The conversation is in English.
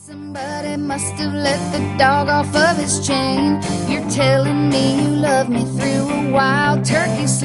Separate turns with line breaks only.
Somebody must have let the dog off of his chain. You're telling me you love me through a wild turkey